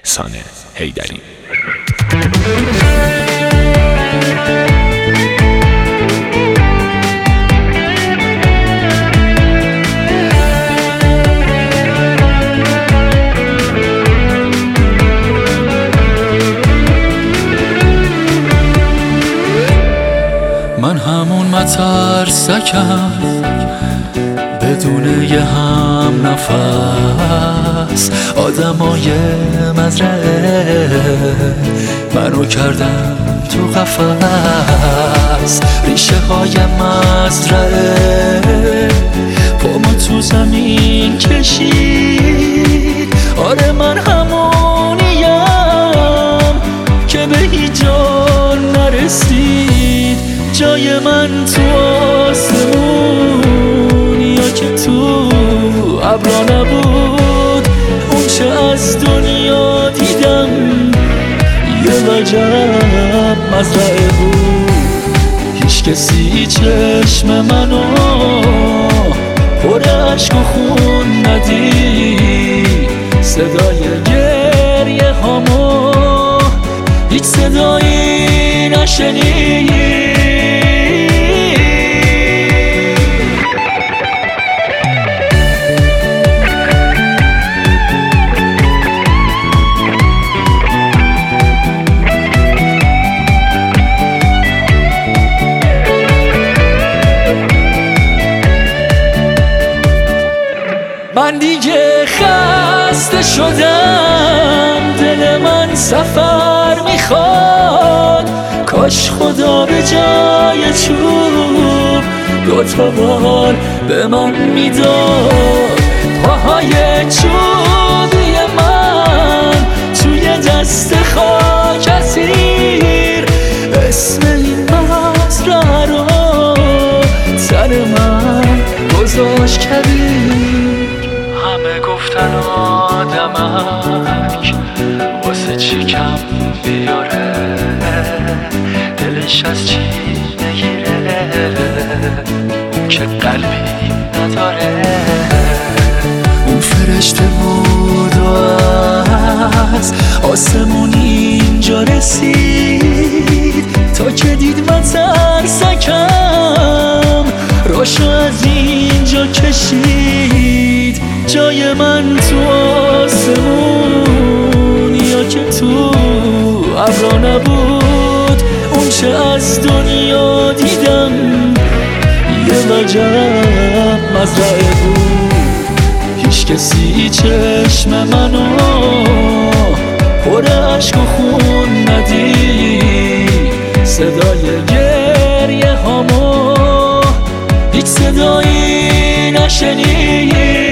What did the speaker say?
احسان حیدری. من همون مترسکم بدون یه هم نفس، آدمای مزرعه منو کردن تو قفس، ریشه های مزرعه پامو تو زمین کشید. آره من همونیم که به هیچ جا نرسید، جای من تو آسمون یا که تو ابرا نبود. اون چه از دنیا دیدم یه وجب مزرعه بود، هیچ کسی چشم منو پر عشق و خون ندید. صدای گریه هامو هیچ صدایی نشنید. من دیگه خسته شدم، دل من سفر میخواد. کاش خدا به جای چوب 2 بار به من میداد. پاهای چوبی من توی دست خاک اسیر، اسم این مزرعه رو سر من گذاشت کبیر. همه گفتن آدمک واسه چی کم بیاره، دلش از چی نگیره، اون که قلبی نداره. اون فرشته بود و از آسمون اینجا رسید، تا که دید مترسکم راشو از اینجا کشید. جای من تو آسمون یا که تو ابرا نبود. اون چه از دنیا دیدم یه وجب مزرعه بود، هیچ کسی چشم منو پر عشق و خون ندید. صدای گریه هامو هیچ صدایی نشنید.